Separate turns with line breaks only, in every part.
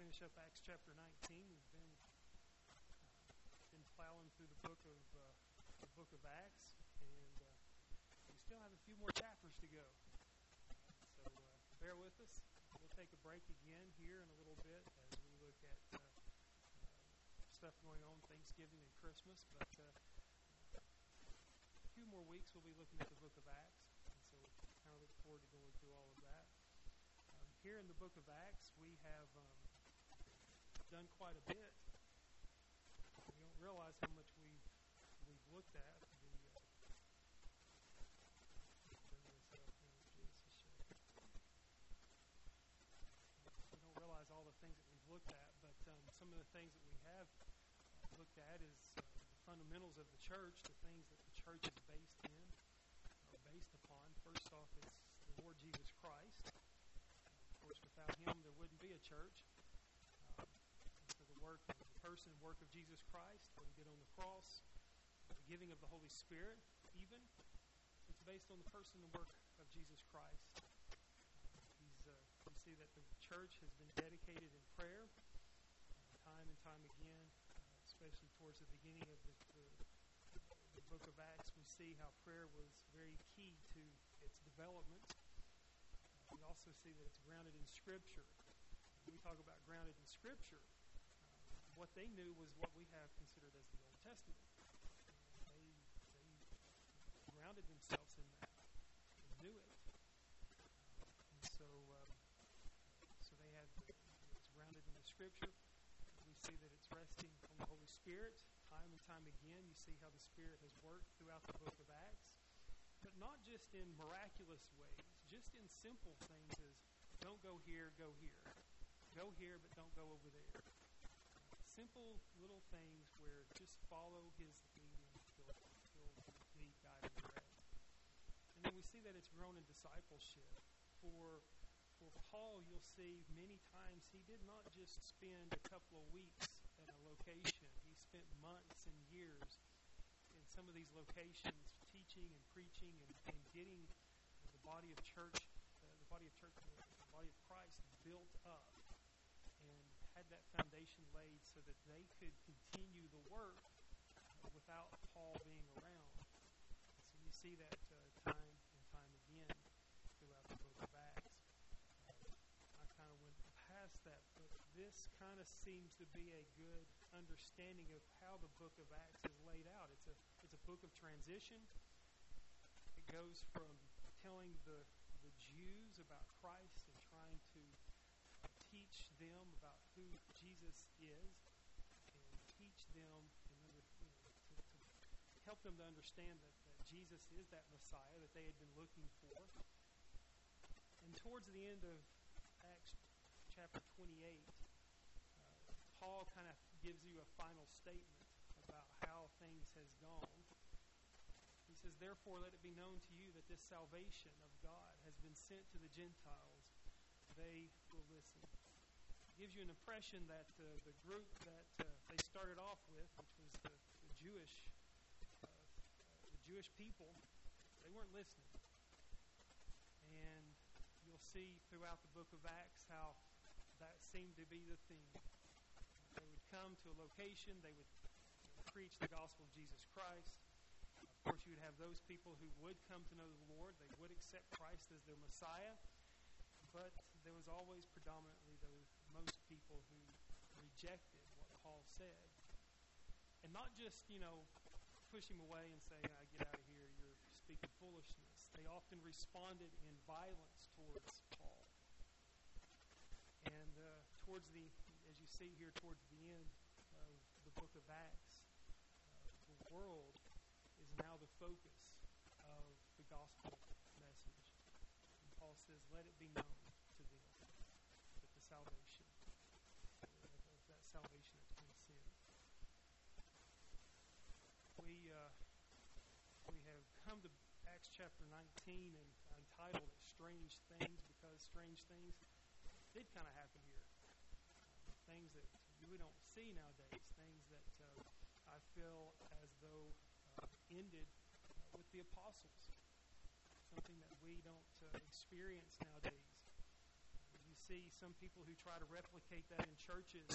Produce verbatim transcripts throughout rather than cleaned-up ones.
finish up Acts chapter nineteen. We've been uh, been plowing through the book of uh, the book of Acts, and uh, we still have a few more chapters to go. So uh, bear with us. We'll take a break again here in a little bit as we look at uh, uh, stuff going on Thanksgiving and Christmas. But uh, a few more weeks we'll be looking at the book of Acts, and so we kind of look forward to going through all of that. Um, here in the book of Acts, we have um, done quite a bit. We don't realize how much we've we've looked at. The, uh, bring this up here just a second. We don't realize all the things that we've looked at, but um, some of the things that we have uh, looked at is uh, the fundamentals of the church, the things that the church is based in, or based upon. First off, it's the Lord Jesus Christ. Of course, without Him, there wouldn't be a church. Um, so the work, the person and work of Jesus Christ, what He did on the cross, the giving of the Holy Spirit, even, it's based on the person and work of Jesus Christ. Uh, he's, uh, we see that the church has been dedicated in prayer, uh, time and time again, uh, especially towards the beginning of the, the, the book of Acts. We see how prayer was very key to its development. Uh, we also see that it's grounded in Scripture. When we talk about grounded in Scripture, uh, what they knew was what we have considered as the Old Testament. Uh, they, they grounded themselves in that. They knew it. Uh, and so, um, so they had the, it's grounded in the Scripture. We see that it's resting on the Holy Spirit. Time and time again, you see how the Spirit has worked throughout the book of Acts. But not just in miraculous ways, just in simple things as don't go here, go here. Go here, but don't go over there. Simple little things where just follow His leading till He guided and led. And then we see that it's grown in discipleship. For for Paul, you'll see many times he did not just spend a couple of weeks at a location. He spent months and years in some of these locations teaching and preaching and, and getting the body of church, uh, the body of church, the body of Christ built up and had that foundation laid so that they could continue the work uh, without Paul being around. So you see that uh, time and time again throughout the book of Acts. Uh, I kind of went past that, but this kind of seems to be a good understanding of how the book of Acts is laid out. It's a it's a book of transition. It goes from telling the the Jews about Christ and trying to teach them about who Jesus is, and teach them and under, you know, to, to help them to understand that, that Jesus is that Messiah that they had been looking for. And towards the end of Acts chapter twenty-eight, uh, Paul kind of gives you a final statement about how things has gone. He says, "Therefore let it be known to you that this salvation of God has been sent to the Gentiles. They will listen." It gives you an impression that uh, the group that uh, they started off with, which was the, the Jewish uh, uh, the Jewish people, they weren't listening. And you'll see throughout the book of Acts how that seemed to be the theme. They would come to a location, they would preach the gospel of Jesus Christ. Of course, you would have those people who would come to know the Lord. They would accept Christ as their Messiah. But there was always predominantly those most people who rejected what Paul said. And not just, you know, push him away and say, "I get out of here, you're speaking foolishness." They often responded in violence towards Paul. And uh, towards the, as you see here towards the end of the book of Acts, uh, the world is now the focus of the gospel message. And Paul says, "Let it be known to them that the salvation, of that salvation has been sent." We uh, we have come to Acts chapter nineteen, and I entitled it "Strange Things," because strange things did kind of happen here. Uh, things that we don't see nowadays. Things that uh, I feel as though uh, ended uh, with the apostles. Something that we don't uh, experience nowadays. Uh, you see some people who try to replicate that in churches,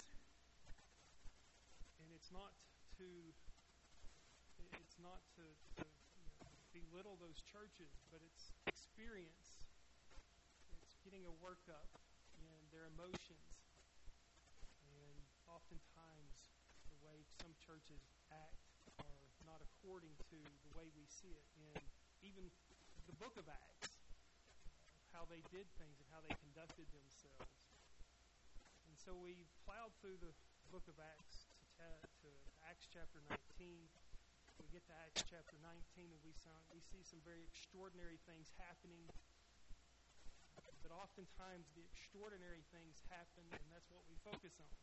and it's not to it's not to, to you know, belittle those churches, but it's experience. It's getting a workup in their emotions, and oftentimes the way some churches act are not according to the way we see it in even the book of Acts, how they did things and how they conducted themselves. And so we plowed through the book of Acts to, ta- to Acts chapter nineteen. We get to Acts chapter nineteen, and we, saw, we see some very extraordinary things happening. But oftentimes the extraordinary things happen, and that's what we focus on.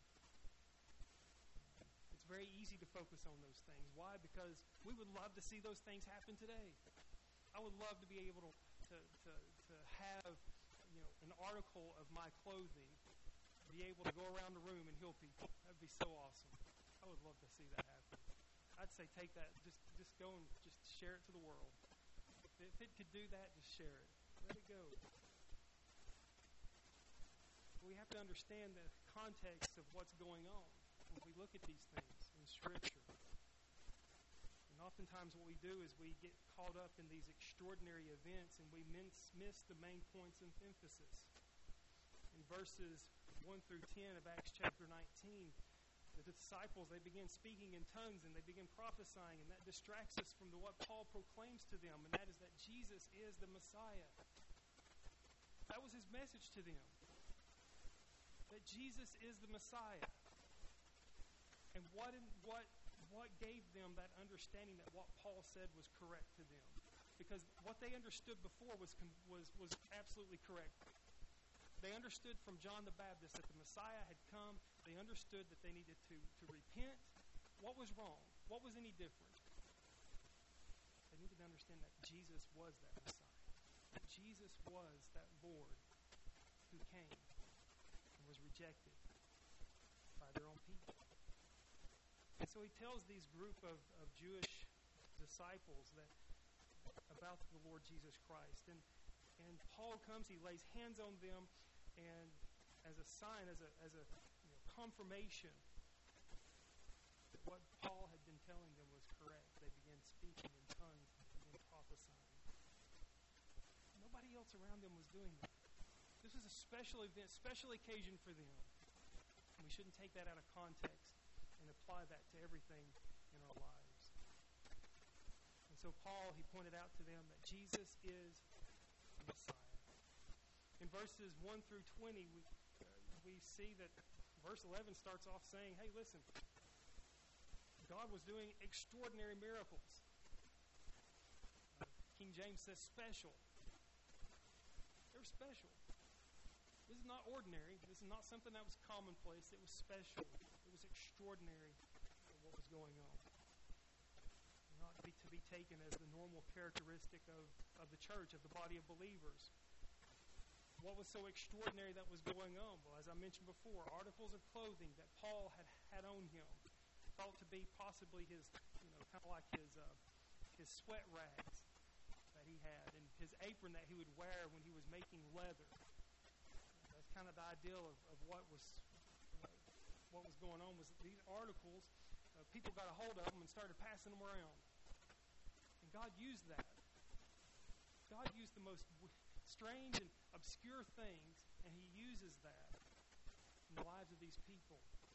It's very easy to focus on those things. Why? Because we would love to see those things happen today. I would love to be able to, to, to, to have, you know, an article of my clothing, be able to go around the room and heal people. That would be so awesome. I would love to see that happen. I'd say take that, just just go and just share it to the world. If it, if it could do that, just share it. Let it go. We have to understand the context of what's going on when we look at these things in Scripture. And oftentimes what we do is we get caught up in these extraordinary events and we miss, miss the main points of emphasis. In verses one through ten of Acts chapter nineteen, the disciples, they begin speaking in tongues and they begin prophesying, and that distracts us from the, what Paul proclaims to them, and that is that Jesus is the Messiah. That was his message to them, that Jesus is the Messiah. And what in, what what gave them that understanding that what Paul said was correct to them? Because what they understood before was was was absolutely correct. They understood from John the Baptist that the Messiah had come. They understood that they needed to, to repent. What was wrong? What was any different? They needed to understand that Jesus was that Messiah. That Jesus was that Lord who came and was rejected by their own people. And so he tells these group of, of Jewish disciples that about the Lord Jesus Christ. And and Paul comes, he lays hands on them, and as a sign, as a as a you know, confirmation that what Paul had been telling them was correct, they began speaking in tongues and began prophesying. Nobody else around them was doing that. This was a special event, special occasion for them. And we shouldn't take that out of context and apply that to everything in our lives. And so Paul, he pointed out to them that Jesus is the Messiah. In verses one through twenty, we, uh, we see that verse eleven starts off saying, hey, listen, God was doing extraordinary miracles. Uh, King James says special. They were special. This is not ordinary. This is not something that was commonplace. It was special. It was extraordinary what was going on. Not to be, to be taken as the normal characteristic of, of the church, of the body of believers. What was so extraordinary that was going on? Well, as I mentioned before, articles of clothing that Paul had had on him, thought to be possibly his, you know, kind of like his uh, his sweat rags that he had, and his apron that he would wear when he was making leather. That's kind of the ideal of, of what was uh, what was going on. Was that these articles, uh, people got a hold of them and started passing them around, and God used that. God used the most strange and obscure things, and he uses that in the lives of these people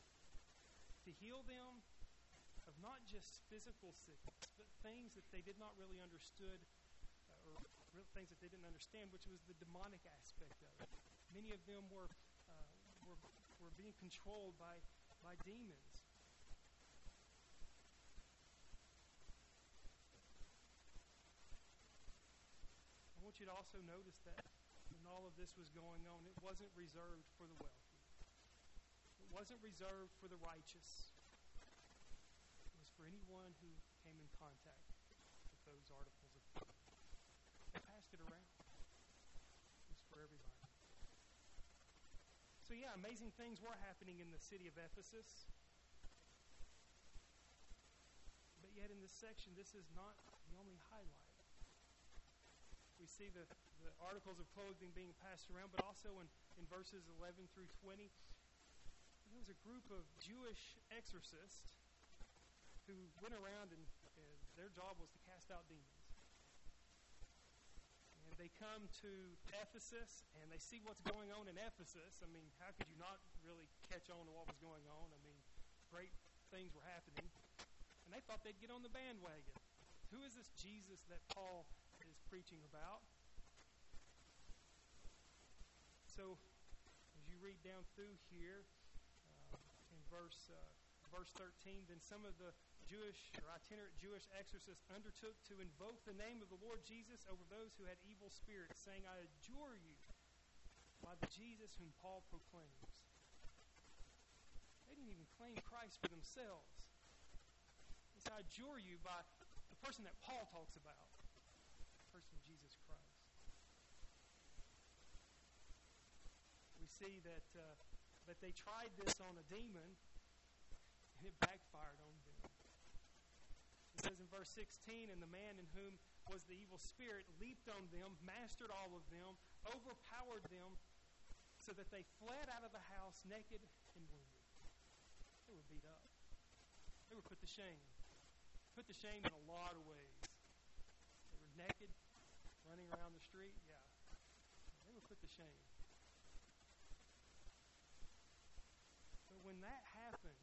to heal them of not just physical sickness, but things that they did not really understood, uh, or real things that they didn't understand, which was the demonic aspect of it. Many of them were uh, were were being controlled by by demons. I want you to also notice that when all of this was going on, it wasn't reserved for the wealthy. It wasn't reserved for the righteous. It was for anyone who came in contact with those articles of clothing. They passed it around. It was for everybody. So yeah, amazing things were happening in the city of Ephesus. But yet in this section, this is not the only highlight. We see the, the articles of clothing being passed around, but also in in verses eleven through twenty, there was a group of Jewish exorcists who went around and, and their job was to cast out demons. And they come to Ephesus and they see what's going on in Ephesus. I mean, how could you not really catch on to what was going on? I mean, great things were happening. And they thought they'd get on the bandwagon. Who is this Jesus that Paul is preaching about? So, as you read down through here, uh, in verse uh, verse thirteen, then some of the Jewish or itinerant Jewish exorcists undertook to invoke the name of the Lord Jesus over those who had evil spirits, saying, I adjure you by the Jesus whom Paul proclaims. They didn't even claim Christ for themselves. They said, I adjure you by the person that Paul talks about, the person of Jesus Christ. We see that uh, that they tried this on a demon, and it backfired on them. It says in verse sixteen, and the man in whom was the evil spirit leaped on them, mastered all of them, overpowered them, so that they fled out of the house naked and wounded. They were beat up. They were put to shame. Put to shame in a lot of ways. They were naked, running around the street. Yeah. They were put to shame. But when that happened,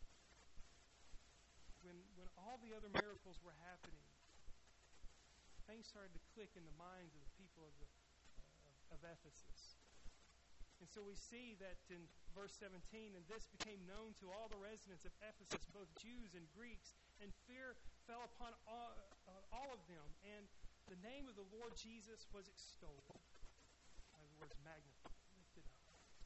when when all the other miracles were happening, things started to click in the minds of the people of the uh, of Ephesus. And so we see that in verse seventeen, and this became known to all the residents of Ephesus, both Jews and Greeks, and fear fell upon all, uh, all of them, and the name of the Lord Jesus was extolled. In other words, magnified, lifted up.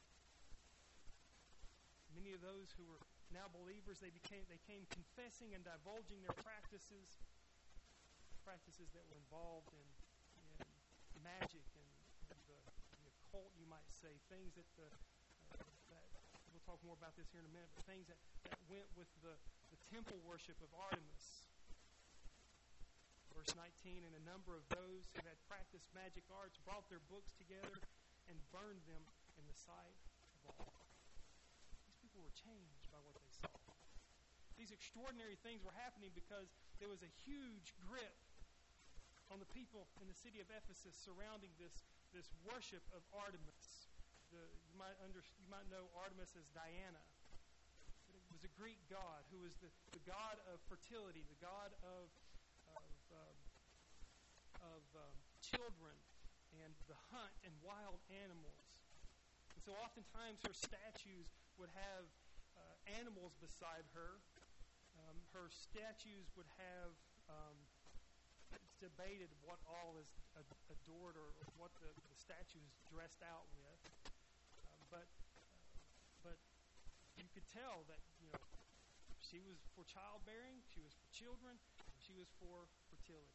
Many of those who were now believers, they became they came confessing and divulging their practices, practices that were involved in, in magic and, and the, the occult, you might say, things that the uh, that we'll talk more about this here in a minute, but things that, that went with the, the temple worship of Artemis. Verse nineteen, and a number of those who had practiced magic arts brought their books together and burned them in the sight of all. These people were changed by what they saw. These extraordinary things were happening because there was a huge grip on the people in the city of Ephesus surrounding this, this worship of Artemis. The, you might under, you might know Artemis as Diana. But it was a Greek god who was the, the god of fertility, the god of of, um, of um, children and the hunt and wild animals. And so oftentimes her statues would have uh, animals beside her. Um, her statues would have, um, it's debated what all is adored or what the, the statue is dressed out with. Um, but uh, but you could tell that, you know, she was for childbearing, she was for children, she was for fertility.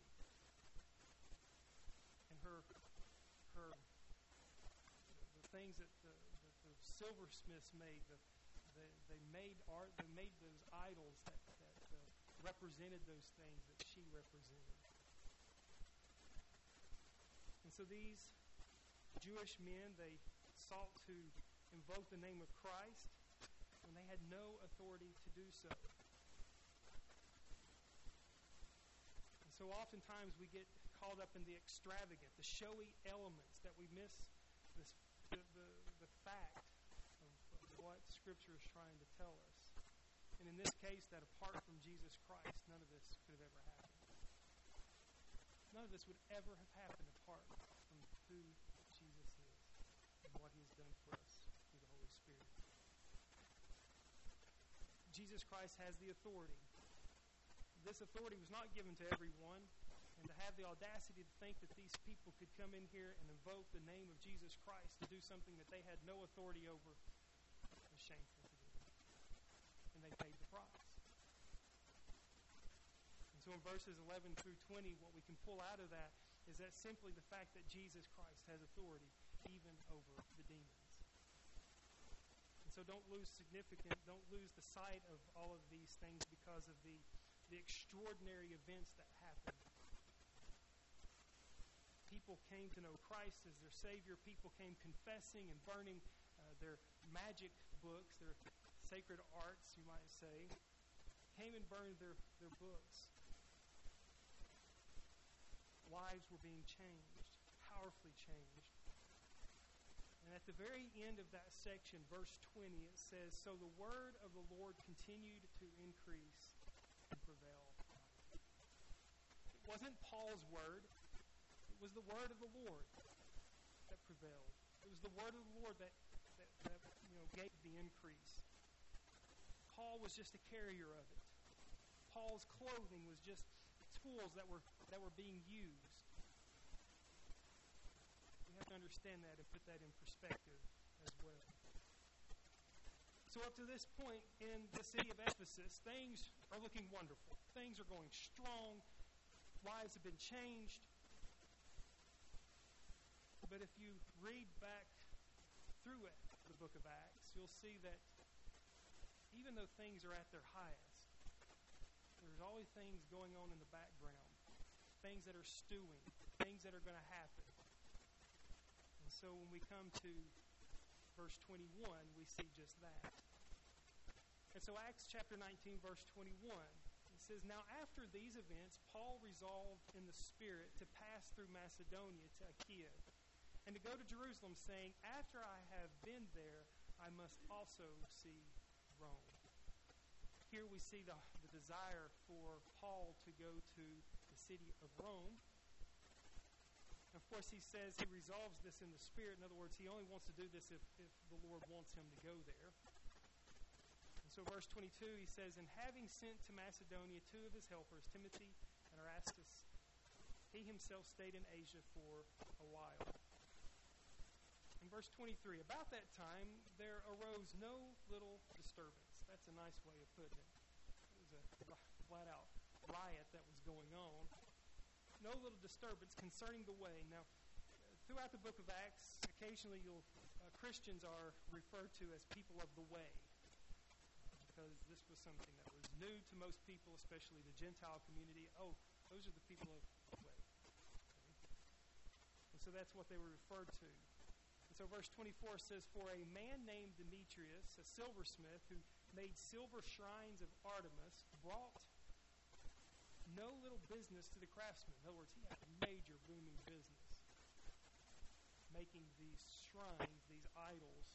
And her, her, the things that the, that the silversmiths made, the, the, they made art, they made those idols that, that uh, represented those things that she represented. And so these Jewish men, they sought to invoke the name of Christ when they had no authority to do so. So oftentimes we get caught up in the extravagant, the showy elements, that we miss this, the, the, the fact of, of what Scripture is trying to tell us. And in this case, that apart from Jesus Christ, none of this could have ever happened. None of this would ever have happened apart from who Jesus is and what He has done for us through the Holy Spirit. Jesus Christ has the authority. This authority was not given to everyone, and to have the audacity to think that these people could come in here and invoke the name of Jesus Christ to do something that they had no authority over was shameful to them. And they paid the price. And so in verses eleven through twenty, what we can pull out of that is that simply the fact that Jesus Christ has authority even over the demons. And so don't lose significance, don't lose the sight of all of these things because of the the extraordinary events that happened. people came to know Christ as their Savior. People came confessing and burning uh, their magic books, their sacred arts, you might say, came and burned their, their books. Lives were being changed, powerfully changed. And at the very end of that section, verse twenty, it says, "So the word of the Lord continued to increase and prevail." It wasn't Paul's word. It was the word of the Lord that prevailed. It was the word of the Lord that, that, that you know, gave the increase. Paul was just a carrier of it. Paul's clothing was just tools that were that were being used. We have to understand that and put that in perspective as well. So up to this point in the city of Ephesus, things are looking wonderful. Things are going strong. Lives have been changed. But if you read back through it, the book of Acts, you'll see that even though things are at their highest, there's always things going on in the background, things that are stewing, things that are going to happen. And so when we come to verse twenty-one, we see just that. And so Acts chapter nineteen, verse twenty-one, it says, "Now after these events, Paul resolved in the Spirit to pass through Macedonia to Achaia, and to go to Jerusalem, saying, After I have been there, I must also see Rome." Here we see the, the desire for Paul to go to the city of Rome. Of course, he says he resolves this in the Spirit. In other words, he only wants to do this if, if the Lord wants him to go there. And so verse twenty-two, he says, "And having sent to Macedonia two of his helpers, Timothy and Erastus, he himself stayed in Asia for a while." In verse twenty-three, "About that time there arose no little disturbance." That's a nice way of putting it. It was a flat-out riot that was going on. No little disturbance concerning the way. Now, throughout the book of Acts, occasionally you'll, uh, Christians are referred to as people of the way, because this was something that was new to most people, especially the Gentile community. Oh, those are the people of the way. Okay? And so that's what they were referred to. So verse twenty-four says, "For a man named Demetrius, a silversmith, who made silver shrines of Artemis, brought no little business to the craftsmen." In other words, he had a major booming business, making these shrines, these idols,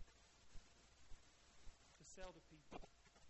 to sell to people.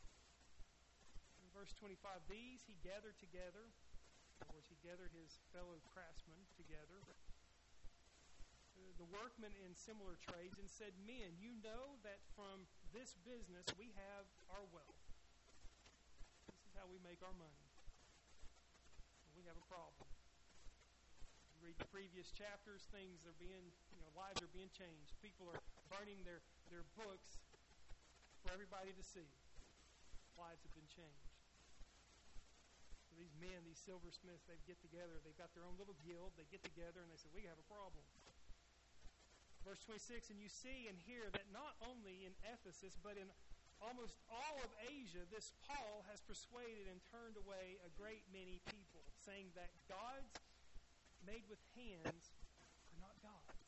In verse twenty-five, "These he gathered together." In other words, he gathered his fellow craftsmen together, the workmen in similar trades, and said, "Men, you know that from this business we have our wealth." This is how we make our money. We have a problem. You read the previous chapters, things are being, you know, lives are being changed. People are burning their, their books for everybody to see. Lives have been changed. So these men, these silversmiths, they get together, they've got their own little guild, they get together and they say, "We have a problem." Verse twenty-six, "And you see and hear that not only in Ephesus, but in almost all of Asia, this Paul has persuaded and turned away a great many people, saying that gods made with hands are not gods."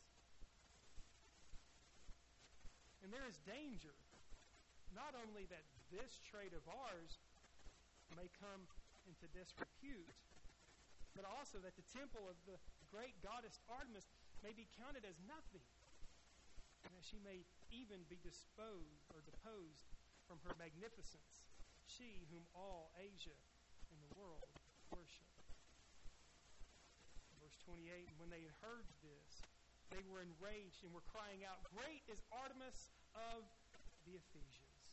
And there is danger, not only that this trade of ours may come into disrepute, but also that the temple of the great goddess Artemis may be counted as nothing, and that she may even be disposed or deposed from her magnificence, she whom all Asia and the world worship. Verse twenty-eight, "And when they had heard this, they were enraged and were crying out, 'Great is Artemis of the Ephesians.'"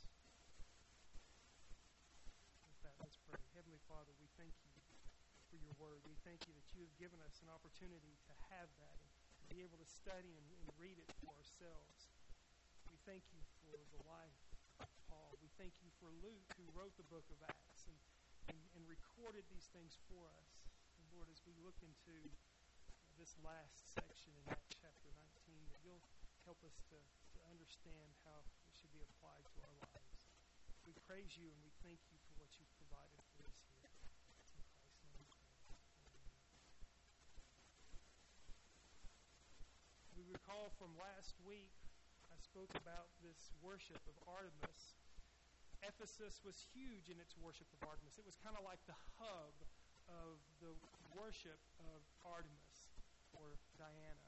With that, let's pray. Heavenly Father, we thank you for your word. We thank you that you have given us an opportunity to have that and be able to study and, and read it for ourselves. We thank you for the life of Paul. We thank you for Luke, who wrote the book of Acts and, and, and recorded these things for us. And Lord, as we look into uh, this last section in Acts chapter nineteen, that you'll help us to, to understand how it should be applied to our lives. We praise you and we thank you for what you've provided for us here. It's in Christ's name we pray. Amen. from last week, I spoke about this worship of Artemis. Ephesus was huge in its worship of Artemis. It was kind of like the hub of the worship of Artemis, or Diana.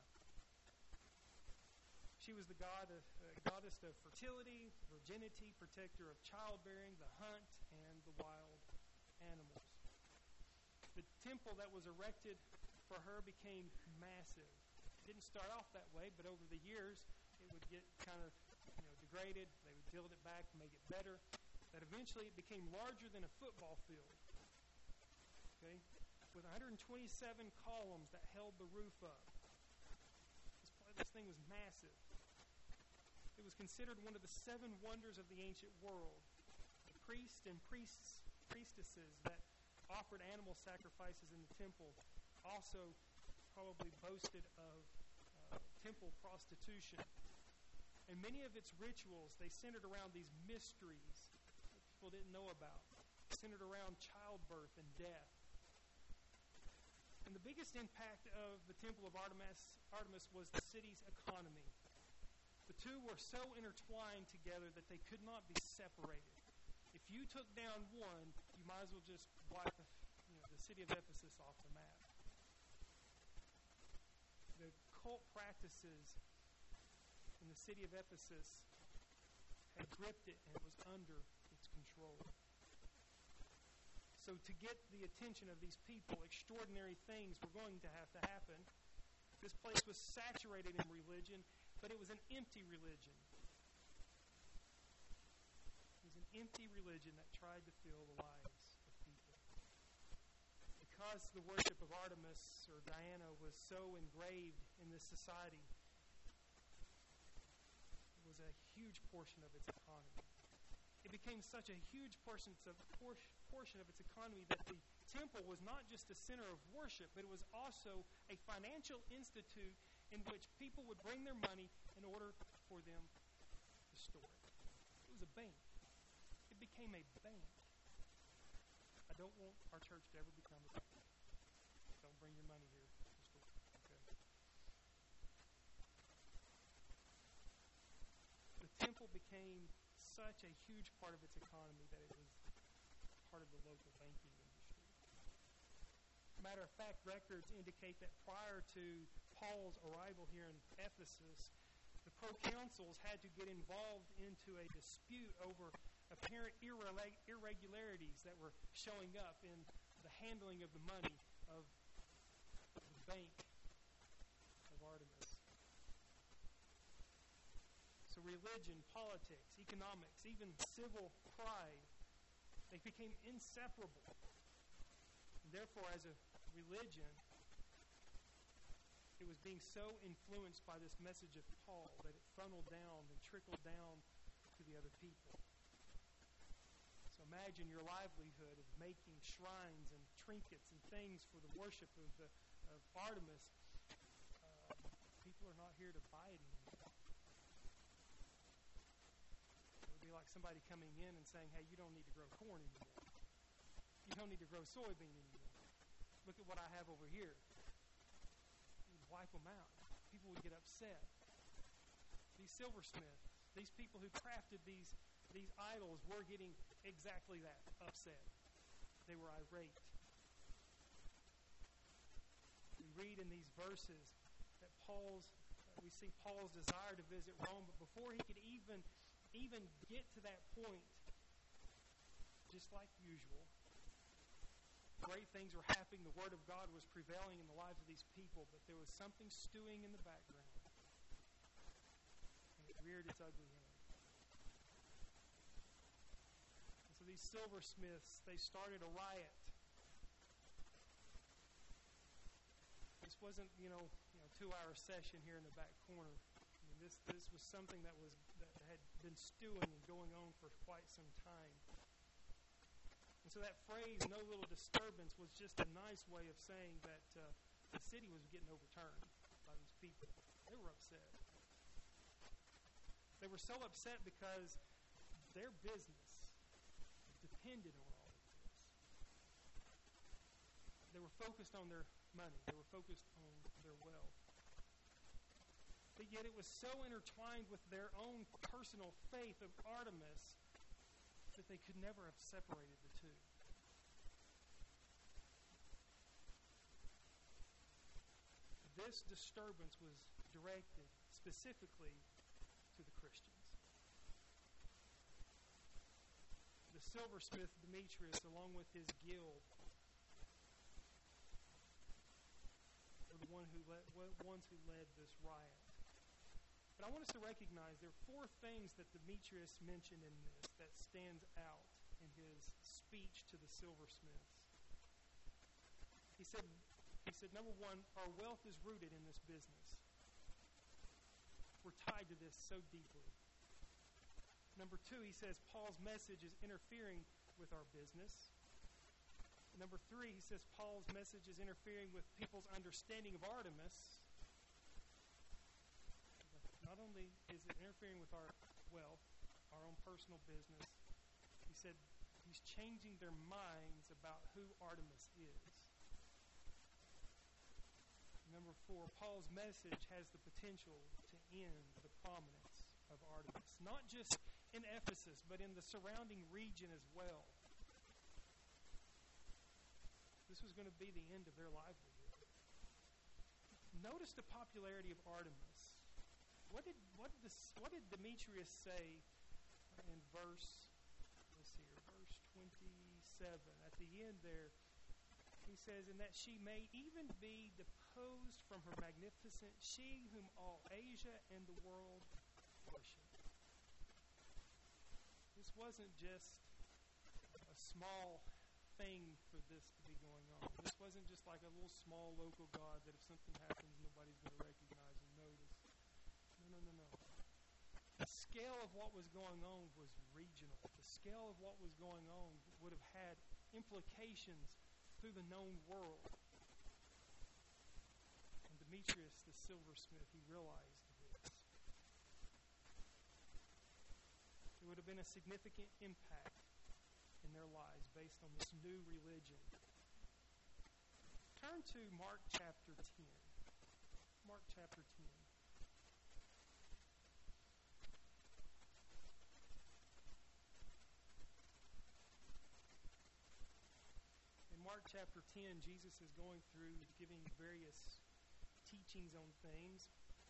She was the god of, uh, goddess of fertility, virginity, protector of childbearing, the hunt, and the wild animals. The temple that was erected for her became massive. It didn't start off that way, but over the years, it would get kind of you know, degraded. They would build it back, make it better. That eventually it became larger than a football field. Okay, with one hundred twenty-seven columns that held the roof up. This, this thing was massive. It was considered one of the seven wonders of the ancient world. The priests and priests, priestesses that offered animal sacrifices in the temple also probably boasted of uh, temple prostitution. And many of its rituals, they centered around these mysteries that people didn't know about. Centered around childbirth and death. And the biggest impact of the Temple of Artemis, Artemis was the city's economy. The two were so intertwined together that they could not be separated. If you took down one, you might as well just wipe the, you know, the city of Ephesus off the map. The cult practices in the city of Ephesus had gripped it and it was under its control. So to get the attention of these people, extraordinary things were going to have to happen. This place was saturated in religion, but it was an empty religion. It was an empty religion that tried to fill the lives of people. Because the worship of Artemis or Diana was so engraved in this society, it was a huge portion of its economy. It became such a huge portion of, portion of its economy that the temple was not just a center of worship, but it was also a financial institute in which people would bring their money in order for them to store it. It was a bank. It became a bank. I don't want our church to ever become a bank. Don't bring your money here to store it. Okay? The temple became such a huge part of its economy that it was part of the local banking industry. Matter of fact, records indicate that prior to Paul's arrival here in Ephesus, the proconsuls had to get involved into a dispute over apparent irre- irregularities that were showing up in the handling of the money of the bank of Artemis. So religion, politics, economics, even civil pride, they became inseparable. And therefore, as a religion, it was being so influenced by this message of Paul that it funneled down and trickled down to the other people. So imagine your livelihood of making shrines and trinkets and things for the worship of, the, of Artemis. Uh, people are not here to buy it anymore. Like somebody coming in and saying, hey, you don't need to grow corn anymore. You don't need to grow soybean anymore. Look at what I have over here. You'd wipe them out. People would get upset. These silversmiths, these people who crafted these, these idols were getting exactly that, upset. They were irate. We read in these verses that Paul's, uh, we see Paul's desire to visit Rome, but before he could even even get to that point, just like usual, great things were happening. The Word of God was prevailing in the lives of these people, but there was something stewing in the background. And it reared its ugly head. And so these silversmiths, they started a riot. This wasn't, you know, you know, two-hour session here in the back corner. This this was something that was that had been stewing and going on for quite some time. And so that phrase, no little disturbance, was just a nice way of saying that uh, the city was getting overturned by these people. They were upset. They were so upset because their business depended on all of this. They were focused on their money. They were focused on their wealth. but yet it was so intertwined with their own personal faith of Artemis that they could never have separated the two. This disturbance was directed specifically to the Christians. The silversmith Demetrius, along with his guild, were the one who led, ones who led this riot. But I want us to recognize there are four things that Demetrius mentioned in this that stands out in his speech to the silversmiths. He said, he said, number one, our wealth is rooted in this business. We're tied to this so deeply. Number two, he says Paul's message is interfering with our business. Number three, he says Paul's message is interfering with people's understanding of Artemis. Not only is it interfering with our wealth, our own personal business, he said he's changing their minds about who Artemis is. Number four, Paul's message has the potential to end the prominence of Artemis, not just in Ephesus, but in the surrounding region as well. This was going to be the end of their livelihood. Notice the popularity of Artemis. What did what did, this, what did Demetrius say in verse, let's see here, verse twenty-seven? At the end there, he says, "And that she may even be deposed from her magnificence, she whom all Asia and the world worship." This wasn't just a small thing for this to be going on. This wasn't just like a little small local god that if something happens, nobody's going to recognize and notice. No, no, no, no. The scale of what was going on was regional. The scale of what was going on would have had implications through the known world. And Demetrius, the silversmith, he realized this. It would have been a significant impact in their lives based on this new religion. Turn to Mark chapter ten. Mark chapter ten. In Mark chapter ten, Jesus is going through giving various teachings on things.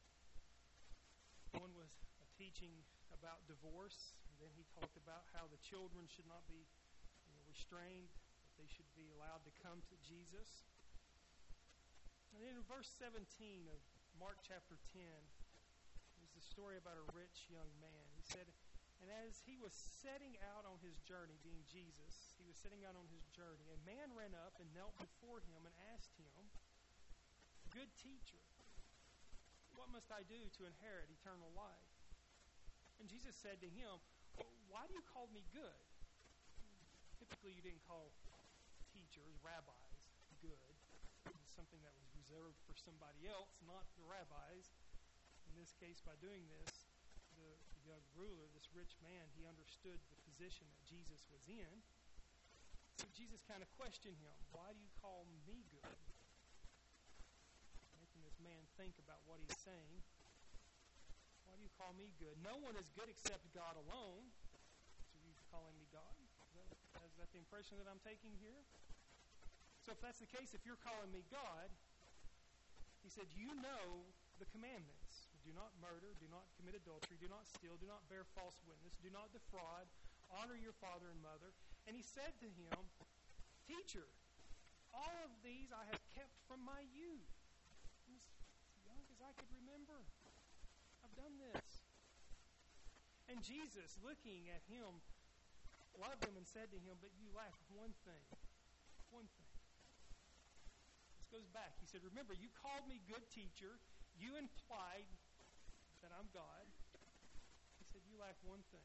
One was a teaching about divorce. And then he talked about how the children should not be you know, restrained, that they should be allowed to come to Jesus. And then in verse seventeen of Mark chapter ten, there's the story about a rich young man. He said, "And as he was setting out on his journey," being Jesus, he was setting out on his journey, "a man ran up and knelt before him and asked him, 'Good teacher, what must I do to inherit eternal life?' And Jesus said to him, 'Why do you call me good?'" Typically, you didn't call teachers, rabbis, good. It was something that was reserved for somebody else, not the rabbis. In this case, by doing this, the, the young ruler, this rich man, he understood the position that Jesus was in. So Jesus kind of questioned him, "Why do you call me good?" Making this man think about what he's saying. "Why do you call me good? No one is good except God alone." So you calling me God? Is that, is that the impression that I'm taking here? So if that's the case, if you're calling me God, he said, "You know the commandments. Do not murder, do not commit adultery, do not steal, do not bear false witness, do not defraud, honor your father and mother." And he said to him, "Teacher, all of these I have kept from my youth." As young as I could remember, I've done this. And Jesus, looking at him, loved him and said to him, "But you lack one thing, one thing." This goes back. He said, "Remember, you called me good teacher. You implied that I'm God." He said, "You lack one thing."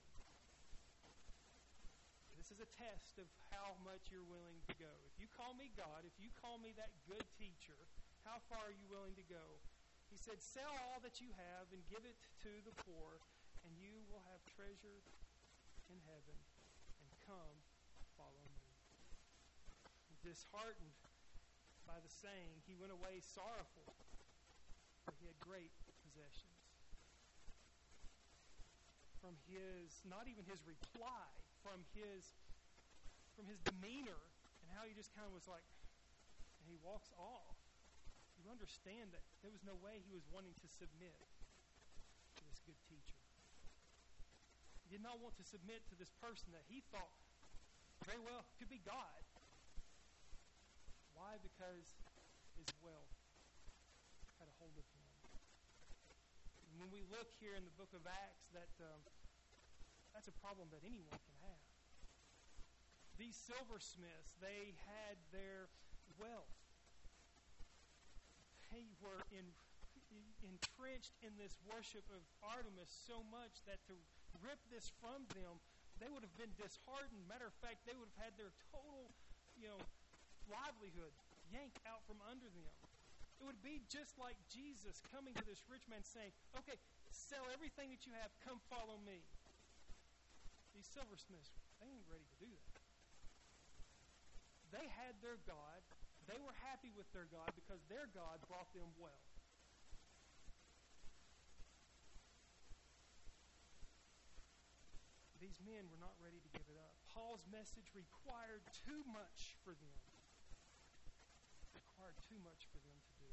This is a test of how much you're willing to go. If you call me God, if you call me that good teacher, how far are you willing to go? He said, "Sell all that you have and give it to the poor, and you will have treasure in heaven, and come, follow me." Disheartened by the saying, he went away sorrowful, for he had great possessions. from his, not even his reply, from his, from his demeanor, and how he just kind of was like, and he walks off. You understand that there was no way he was wanting to submit to this good teacher. He did not want to submit to this person that he thought very well could be God. Why? Because his wealth had a hold of him. And when we look here in the book of Acts, that um, that's a problem that anyone can have. These silversmiths, they had their wealth. They were in, entrenched in this worship of Artemis so much that to rip this from them, they would have been disheartened. Matter of fact, they would have had their total, you know, livelihood yanked out from under them. It would be just like Jesus coming to this rich man saying, okay, sell everything that you have, come follow me. These silversmiths, they ain't ready to do that. They had their God. They were happy with their God because their God brought them wealth. These men were not ready to give it up. Paul's message required too much for them. Required too much for them to do.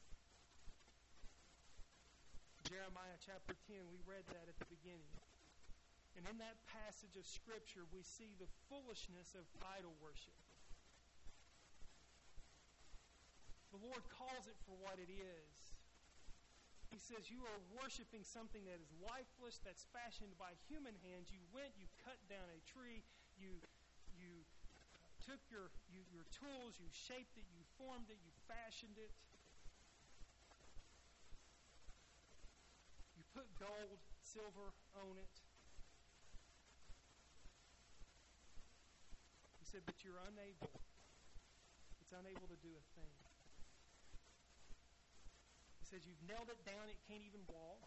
Jeremiah chapter ten, we read that at the beginning. And in that passage of Scripture, we see the foolishness of idol worship. The Lord calls it for what it is. He says, you are worshiping something that is lifeless, that's fashioned by human hands. You went, you cut down a tree, you you uh, took your you, your tools, you shaped it, you formed it, you fashioned it. You put gold, silver on it. He said, but you're unable. It's unable to do a thing. He says you've nailed it down, it can't even walk.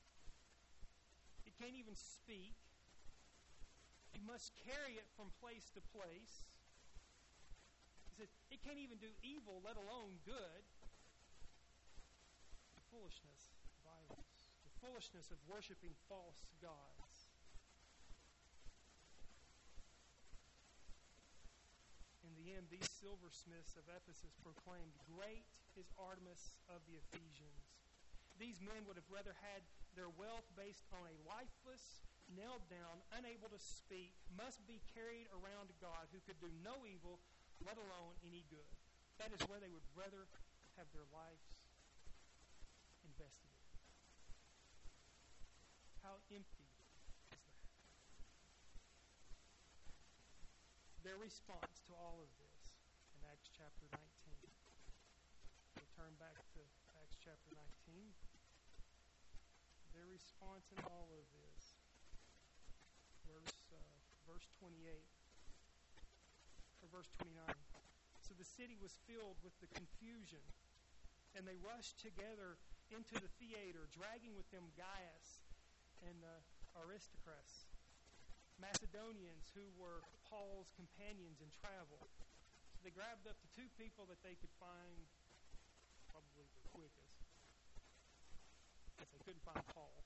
It can't even speak. You must carry it from place to place. He says it can't even do evil, let alone good. The foolishness of idols. The foolishness of worshiping false gods. In the end, these silversmiths of Ephesus proclaimed, great is Artemis of the Ephesians. These men would have rather had their wealth based on a lifeless, nailed down, unable to speak, must be carried around God who could do no evil, let alone any good. That is where they would rather have their lives invested in. How empty is that? Their response to all of this in Acts chapter nineteen. We'll turn back to Acts chapter nineteen. Their response in all of this. Verse, uh, verse twenty-eight. Or verse twenty-nine. So the city was filled with the confusion, and they rushed together into the theater, dragging with them Gaius and uh, Aristarchus, Macedonians who were Paul's companions in travel. So they grabbed up the two people that they could find probably the quickest, because they couldn't find Paul.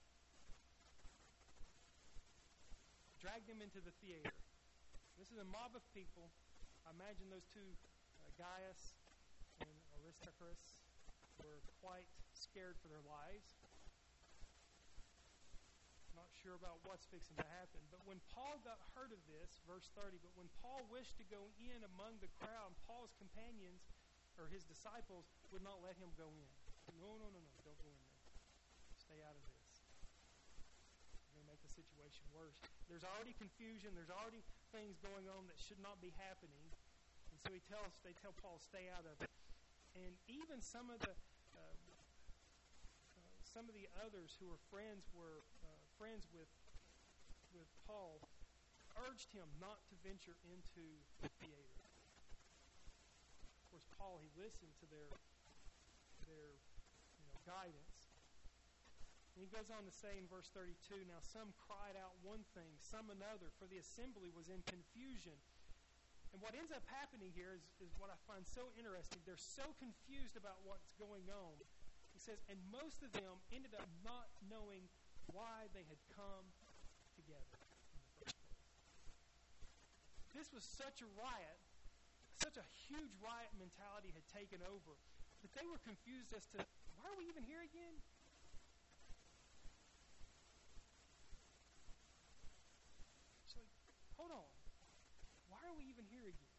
Dragged them into the theater. This is a mob of people. I imagine those two, uh, Gaius and Aristarchus, were quite scared for their lives. Not sure about what's fixing to happen. But when Paul got heard of this, verse thirty, but when Paul wished to go in among the crowd, Paul's companions, or his disciples, would not let him go in. No, no, no, no, don't go in there. Stay out of this. You're going to make the situation worse. There's already confusion. There's already things going on that should not be happening. And so he tells, they tell Paul, stay out of it. And even some of the uh, uh, some of the others who were friends were uh, friends with with Paul urged him not to venture into the theater. Of course, Paul, he listened to their their you know guidance. And he goes on to say in verse thirty-two, now some cried out one thing, some another, for the assembly was in confusion. And what ends up happening here is, is what I find so interesting. They're so confused about what's going on. He says, and most of them ended up not knowing why they had come together in the first place. This was such a riot, such a huge riot mentality had taken over that they were confused as to, why are we even here again? It's like, hold on. Why are we even here again?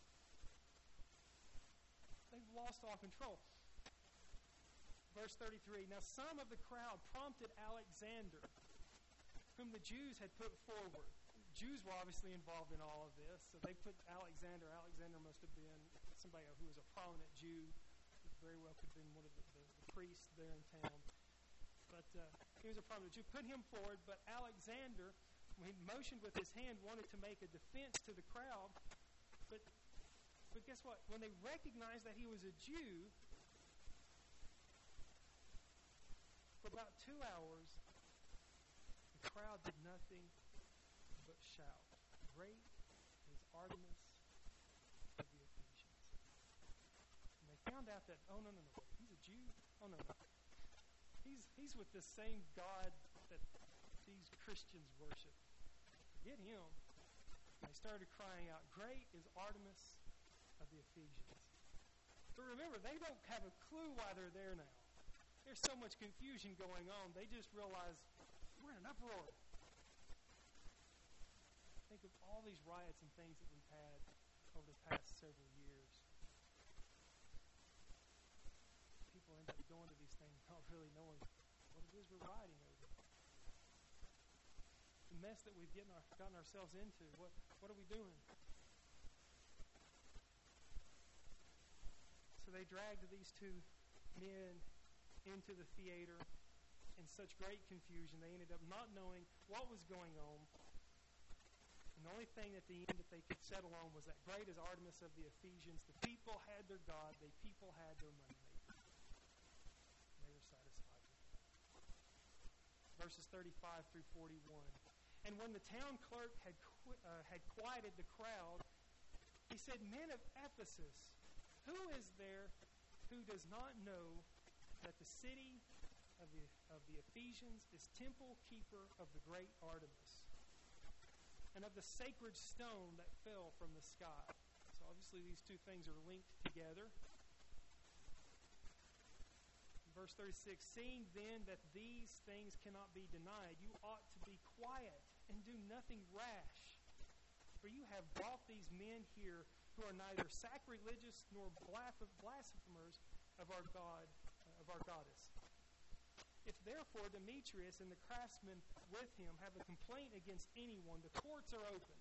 They've lost all control. Verse thirty-three, now some of the crowd prompted Alexander, whom the Jews had put forward. Jews were obviously involved in all of this, so they put Alexander. Alexander must have been somebody who was a prominent Jew. He very well could have been one of the, the, the priests there in town. But uh, he was a prominent Jew. Put him forward, but Alexander, when he motioned with his hand, wanted to make a defense to the crowd. But, but guess what? When they recognized that he was a Jew, for about two hours, the crowd did nothing but shout, "Great is Artemis of the Ephesians." And they found out that, oh, no, no, no, he's a Jew? Oh, no, no. He's, he's with the same God that these Christians worship. Forget him. And they started crying out, "Great is Artemis of the Ephesians." But remember, they don't have a clue why they're there now. There's so much confusion going on, they just realize we're in an uproar. Think of all these riots and things that we've had over the past several years. People end up going to these things not really knowing what it is we're rioting over. The mess that we've getting our, gotten ourselves into, what, what are we doing? So they dragged these two men into the theater in such great confusion. They ended up not knowing what was going on. And the only thing at the end that they could settle on was that great is Artemis of the Ephesians. The people had their God. The people had their moneymaker. And they were satisfied with that. Verses thirty-five through forty-one. And when the town clerk had, qu- uh, had quieted the crowd, he said, "Men of Ephesus, who is there who does not know that the city of the, of the Ephesians is temple keeper of the great Artemis, and of the sacred stone that fell from the sky?" So obviously these two things are linked together. Verse thirty-six, "Seeing then that these things cannot be denied, you ought to be quiet and do nothing rash. For you have brought these men here who are neither sacrilegious nor blasphemers of our God, of our goddess. If therefore Demetrius and the craftsmen with him have a complaint against anyone, the courts are open,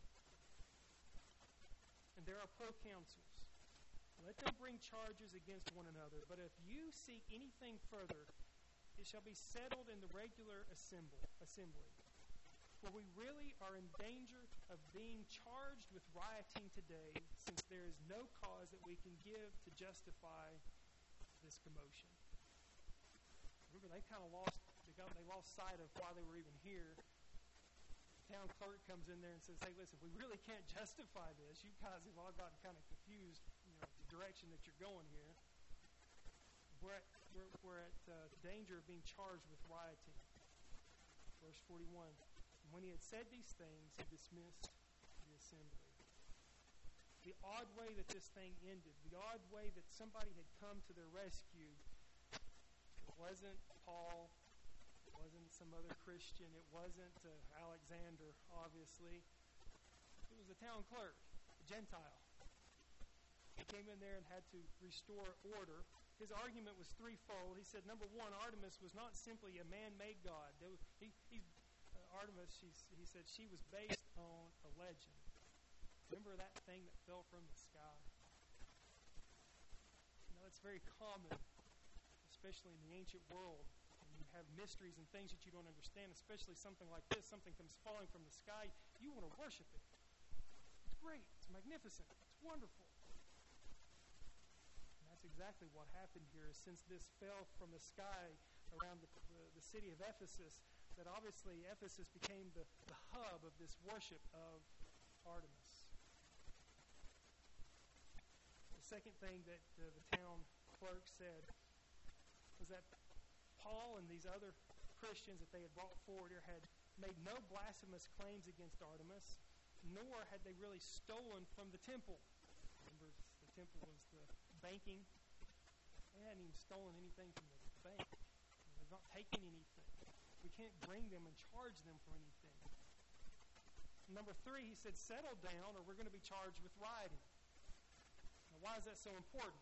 and there are proconsuls. Let them bring charges against one another. But if you seek anything further, it shall be settled in the regular assembly. assembly. For we really are in danger of being charged with rioting today, since there is no cause that we can give to justify this commotion." Remember, they kind of lost, they, got, they lost sight of why they were even here. The town clerk comes in there and says, "Hey, listen, we really can't justify this. You guys have all gotten kind of confused, you know, the direction that you're going here. We're at, we're, we're at uh, danger of being charged with rioting." Verse forty-one, "And when he had said these things, he dismissed the assembly." The odd way that this thing ended, the odd way that somebody had come to their rescue, it wasn't Paul, it wasn't some other Christian, it wasn't uh, Alexander, obviously. It was the town clerk, a Gentile. He came in there and had to restore order. His argument was threefold. He said, number one, Artemis was not simply a man-made god. There was, he, he, uh, Artemis, she's, he said, she was based on a legend. Remember that thing that fell from the sky? You know, it's very common, especially in the ancient world, when you have mysteries and things that you don't understand, especially something like this, something comes falling from the sky, you want to worship it. It's great. It's magnificent. It's wonderful. And that's exactly what happened here. Since this fell from the sky around the, the, the city of Ephesus, that obviously Ephesus became the, the hub of this worship of Artemis. The second thing that uh, the town clerk said was that Paul and these other Christians that they had brought forward here had made no blasphemous claims against Artemis, nor had they really stolen from the temple. Remember, the temple was the banking. They hadn't even stolen anything from the bank. They've not taken anything. We can't bring them and charge them for anything. Number three, he said, settle down or we're going to be charged with rioting. Now, why is that so important?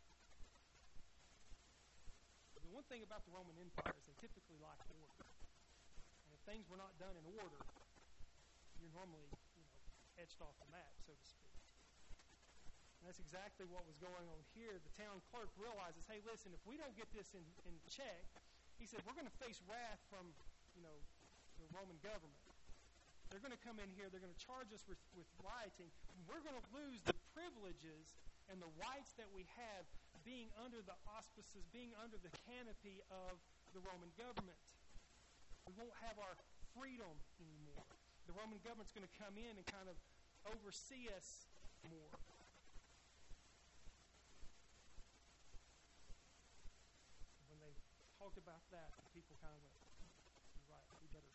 The one thing about the Roman Empire is they typically like order. And if things were not done in order, you're normally, you know, etched off the map, so to speak. And that's exactly what was going on here. The town clerk realizes, hey, listen, if we don't get this in, in check, he said, we're going to face wrath from, you know, the Roman government. They're going to come in here, they're going to charge us with, with rioting. We're going to lose the privileges and the rights that we have being under the auspices, being under the canopy of the Roman government. We won't have our freedom anymore. The Roman government's going to come in and kind of oversee us more. When they talked about that, the people kind of went, you're right, we better.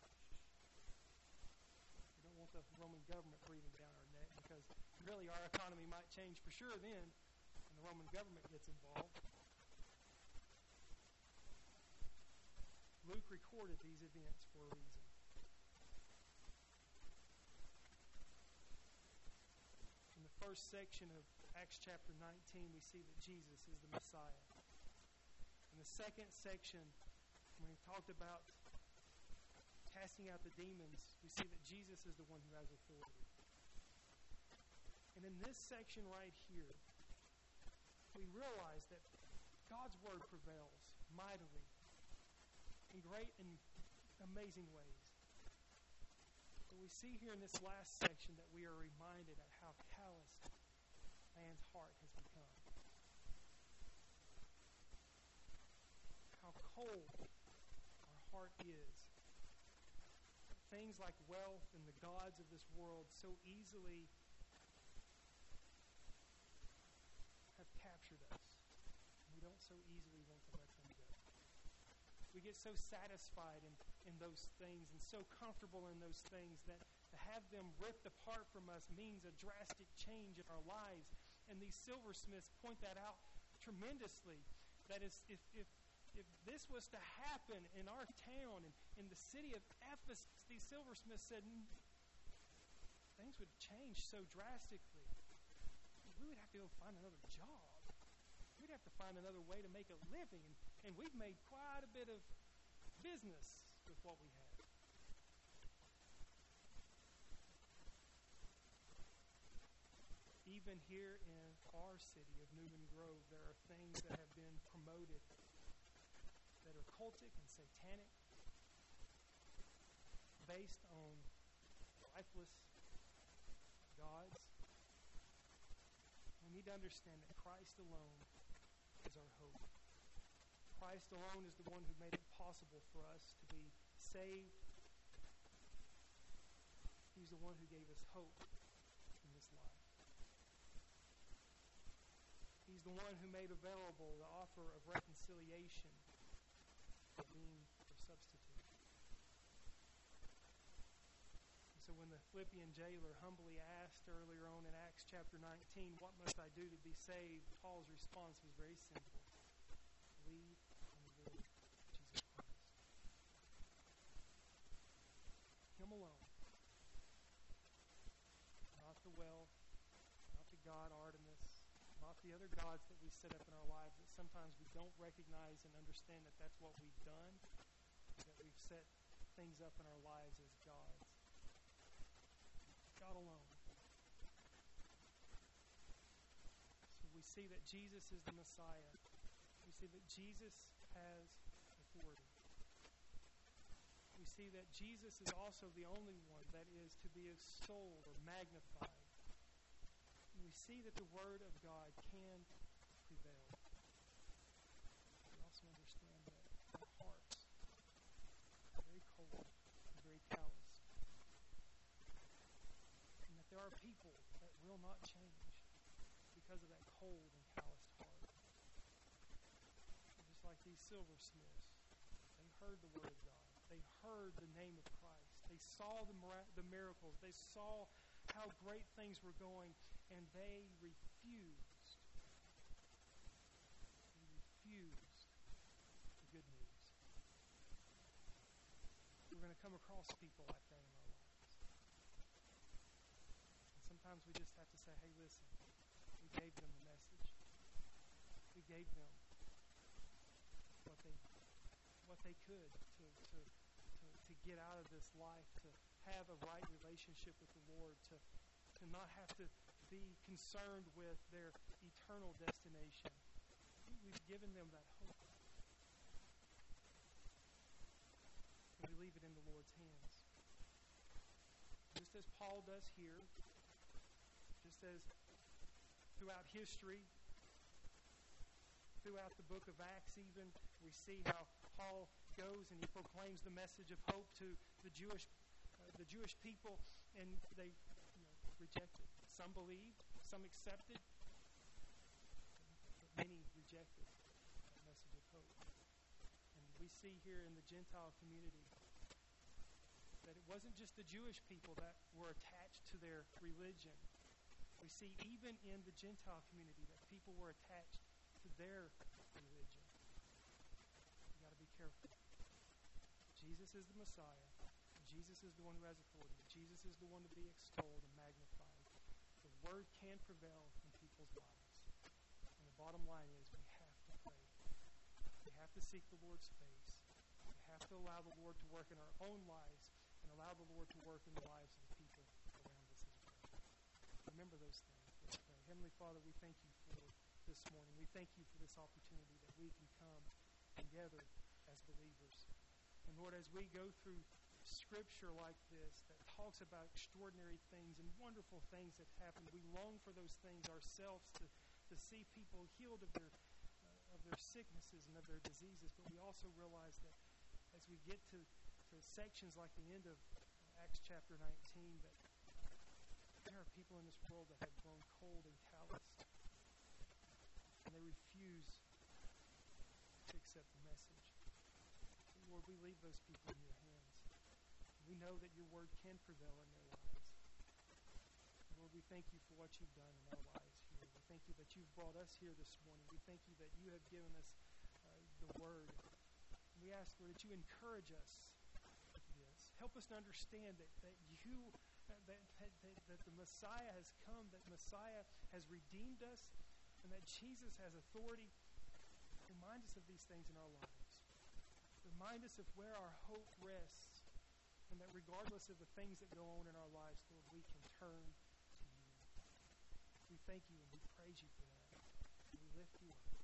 We don't want the Roman government breathing down our neck because really our economy might change for sure then when the Roman government gets involved. Luke recorded these events for a reason. In the first section of Acts chapter nineteen, we see that Jesus is the Messiah. In the second section, when he talked about casting out the demons, we see that Jesus is the one who has authority. And in this section right here, we realize that God's word prevails mightily in great and amazing ways. But we see here in this last section that we are reminded of how calloused man's heart has become. How cold our heart is. Things like wealth and the gods of this world so easily have captured us. We don't so easily want to let them go. We get so satisfied in, in those things and so comfortable in those things that to have them ripped apart from us means a drastic change in our lives. And these silversmiths point that out tremendously. That is, if, if, if this was to happen in our town, in, in the city of Ephesus, these silversmiths said, things would change so drastically. We would have to go find another job. We'd have to find another way to make a living. And, and we've made quite a bit of business with what we have. Even here in our city of Newman Grove, there are things that have been promoted that are cultic and satanic, based on lifeless gods. We need to understand that Christ alone is our hope. Christ alone is the one who made it possible for us to be saved. He's the one who gave us hope in this life. He's the one who made available the offer of reconciliation for being our substitute. And so when the Philippian jailer humbly asked earlier on in Acts chapter nineteen, what must I do to be saved? Paul's response was very simple. Believe on the Lord Jesus Christ. Him alone. Not the wealth, not the god Artemis, not the other gods that we set up in our lives that sometimes we don't recognize and understand that that's what we've done, that we've set things up in our lives as gods. God alone. So we see that Jesus is the Messiah. We see that Jesus has authority. We see that Jesus is also the only one that is to be extolled or magnified. And we see that the Word of God can prevail. We also understand that our hearts are very cold and very calloused. And that there are people that will not change because of that cold and calloused heart. Just like these silversmiths, they heard the Word of God. They heard the name of Christ. They saw the, mira- the miracles. They saw how great things were going, and they refused. They refused the good news. We're going to come across people like that in our lives. And sometimes we just have to say, hey, listen, we gave them the message. We gave them what they what they could to, to, to, to get out of this life, to have a right relationship with the Lord, to, to not have to be concerned with their eternal destination. We've given them that hope. And we leave it in the Lord's hands. Just as Paul does here, just as throughout history, throughout the book of Acts even, we see how Paul goes and he proclaims the message of hope to the Jewish uh, the Jewish people, and they you know, rejected. Some believed, some accepted, but many rejected that message of hope. And we see here in the Gentile community that it wasn't just the Jewish people that were attached to their religion. We see even in the Gentile community that people were attached to their religion. You've got to be careful. Jesus is the Messiah. Jesus is the one who has authority. Jesus is the one to be extolled and magnified. The Word can prevail in people's lives. And the bottom line is we have to pray. We have to seek the Lord's face. We have to allow the Lord to work in our own lives and allow the Lord to work in the lives of the people around us as well. Remember those things. Let's pray. Heavenly Father, we thank you for this morning. We thank you for this opportunity that we can come together as believers. And Lord, as we go through Scripture like this that talks about extraordinary things and wonderful things that happen, we long for those things ourselves to, to see people healed of their uh, of their sicknesses and of their diseases. But we also realize that as we get to, to sections like the end of Acts chapter nineteen, that there are people in this world that have grown cold and calloused, and they refuse to accept the message. So Lord, we leave those people in your hands. We know that your word can prevail in their lives. Lord, we thank you for what you've done in our lives here. We thank you that you've brought us here this morning. We thank you that you have given us uh, the word. And we ask, Lord, that you encourage us with this. Help us to understand that, that you, that, that, that, that the Messiah has come, that Messiah has redeemed us, and that Jesus has authority. Remind us of these things in our lives. Remind us of where our hope rests. And that regardless of the things that go on in our lives, Lord, we can turn to you. We thank you and we praise you for that. We lift you up.